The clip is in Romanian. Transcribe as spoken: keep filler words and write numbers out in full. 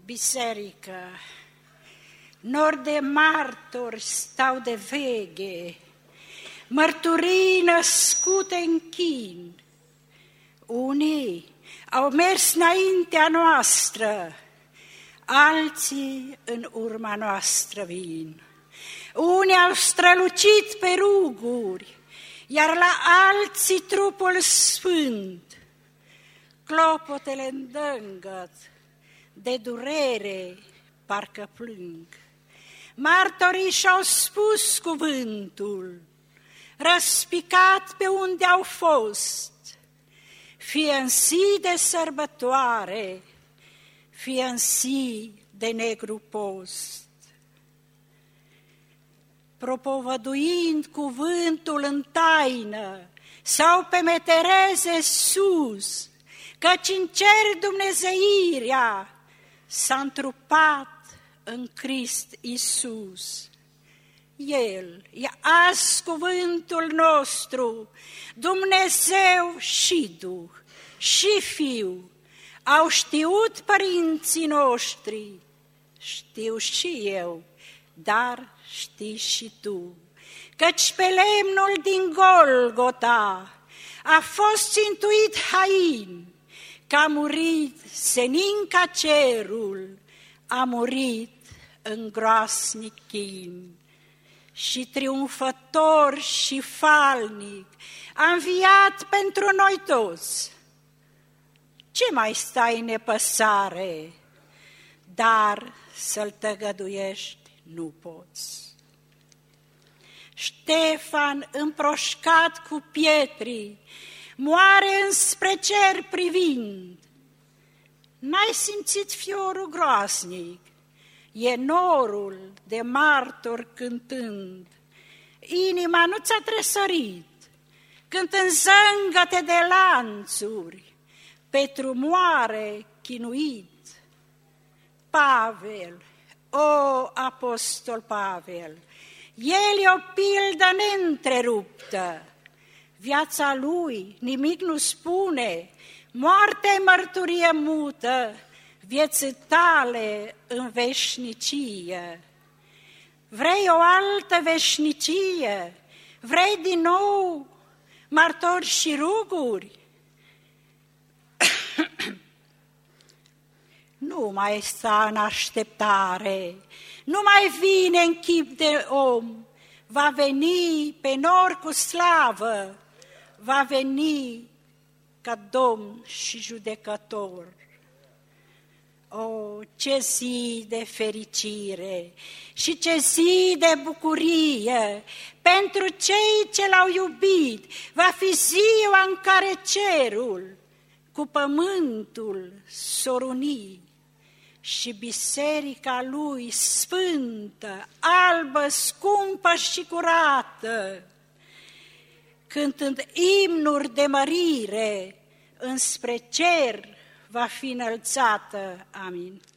biserică, nori de martori stau de veghe, mărturii născute în chin. Unii au mers înaintea noastră, alții în urma noastră vin. Unii au strălucit pe ruguri, iar la alții trupul sfânt. Clopotele îndângăt, de durere parcă plâng. Martorii și-au spus cuvântul, răspicat pe unde au fost, fie în zi de sărbătoare, fie în zi de negru post. Propovăduind cuvântul în taină sau pe metereze sus, căci în cer dumnezeirea s-a întrupat în Crist Iisus. El e azi cuvântul nostru, Dumnezeu și Duh și Fiu. Au știut părinții noștri, știu și eu, dar știi și tu, căci pe lemnul din Golgota a fost țintuit Hain, că a murit senin ca cerul, a murit în groasnic chin. Și triumfător și falnic a înviat pentru noi toți. Ce mai stai în nepăsare, dar să-l tăgăduiești nu poți. Ștefan, împroșcat cu pietri, moare înspre cer privind. N-ai simțit fiorul groasnic, e norul de martor cântând. Inima nu ți-a tresărit când înzângă-te de lanțuri, Petru moare chinuit. Pavel, o apostol Pavel, el e o pildă neîntreruptă. Viața lui nimic nu spune, moartea-i mărturie mută, vieții tale în veșnicie. Vrei o altă veșnicie? Vrei din nou martori și ruguri? Nu mai sta în așteptare, nu mai vine în chip de om, va veni pe nor cu slavă, va veni ca Domn și judecător. O, ce zi de fericire și ce zi de bucurie! Pentru cei ce l-au iubit va fi ziua în care cerul cu pământul s-or uni și biserica lui sfântă, albă, scumpă și curată, cântând imnuri de mărire, înspre cer va fi înălțată. Amin.